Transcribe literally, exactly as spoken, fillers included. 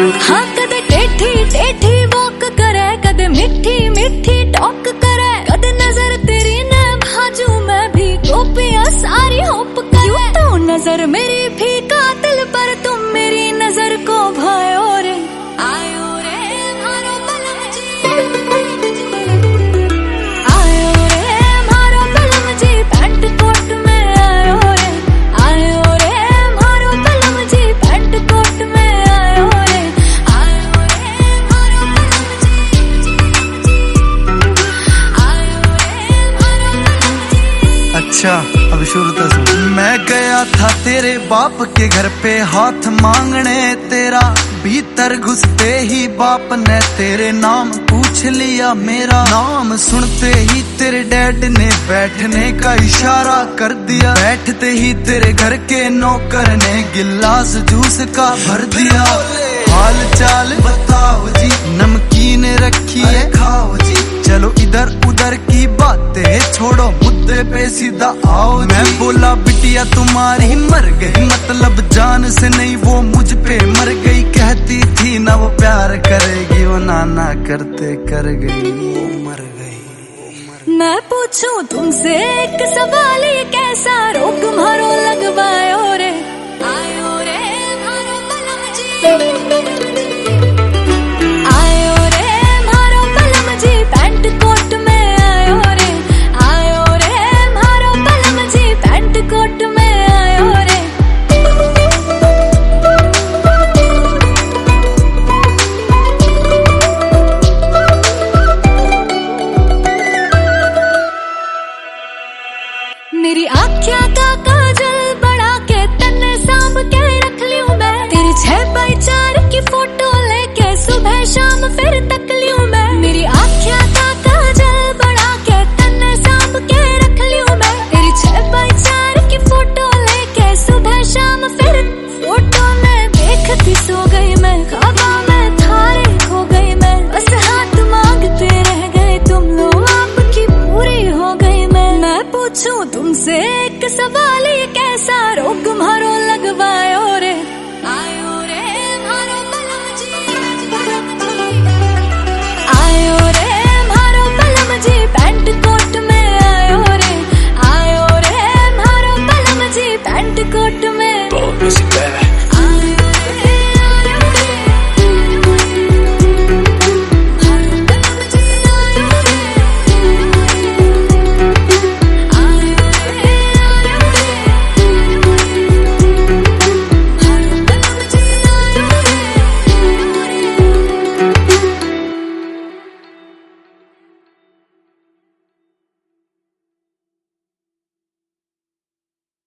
हाँ कदे टेढ़ी टेढ़ी वॉक करे, कदे मिठी मिठी टॉक करे, कदे नजर तेरी ने भाजू मैं भी गोपियां सारी होप करे। तो नजर मेरी भी कातिल पर तुम मेरी नजर को भायो रे, आयो रे मारो बलम जी, आयो रे मारो बलम जी, पैंट कोट में आयो रे, आयो रे मारो बलम जी, पैंट कोट में आयो रे, आयो रे मारो बलम जी, आयो रे मारो बलम जी। अच्छा अब शुरू तो सुन। मैं गया था तेरे बाप के घर पे हाथ मांगने तेरा, भीतर घुसते ही बाप ने तेरे नाम पूछ लिया मेरा। नाम सुनते ही तेरे डैड ने बैठने का इशारा कर दिया, बैठते ही तेरे घर के नौकर ने गिलास जूस का भर दिया। हाल चाल बताओ जी, नमकीन रखी है खाओ जी, चलो इधर उधर की बातें छोड़ो मुद्दे पे सीधा आओ। मैं बोला बिटिया तुम्हारी मर गई, मतलब जान से नहीं वो मुझ पे मर गई। कहती थी ना वो प्यार करेगी, वो नाना करते कर गई, वो मर गई। मैं पूछूं तुमसे एक सवाल, ये कैसा रोग मारो लगवायो रे, आयो रे मारो बलम जी, आयो रे मारो बलम जी, पैंट कोट में आयो रे, आयो रे मारो बलम जी, पैंट कोट में आयो रे। मेरी आँखिया का काजल बढ़ा के तन्ने सांभ के रख लियूं मैं, तेरी छह बाई चार की फोटो लेके सुबह शाम फिर तक लियूं मैं। मेरी आँखिया का काजल बढ़ा के तन्ने सांभ के रख लियूं मैं, तेरी छह बाई चार की फोटो लेके सुबह शाम फिर। फोटो में देखती सो गई मैं, ख्वाबों में थारे खो गई मैं, बस हाथ मांगते रह गए तुम लोग, आपकी पूरी हो गई मैं। मैं पूछूं तुमसे एक सवाल,